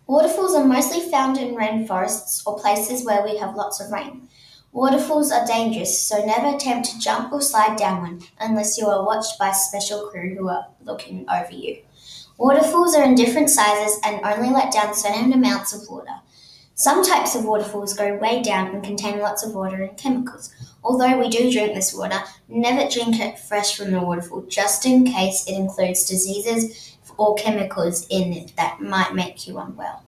Waterfalls are mostly found in rainforests or places where we have lots of rain. Waterfalls are dangerous, so never attempt to jump or slide down one unless you are watched by a special crew who are looking over you. Waterfalls are in different sizes and only let down certain amounts of water. Some types of waterfalls go way down and contain lots of water and chemicals. Although we do drink this water, never drink it fresh from the waterfall just in case it includes diseases or chemicals in it that might make you unwell.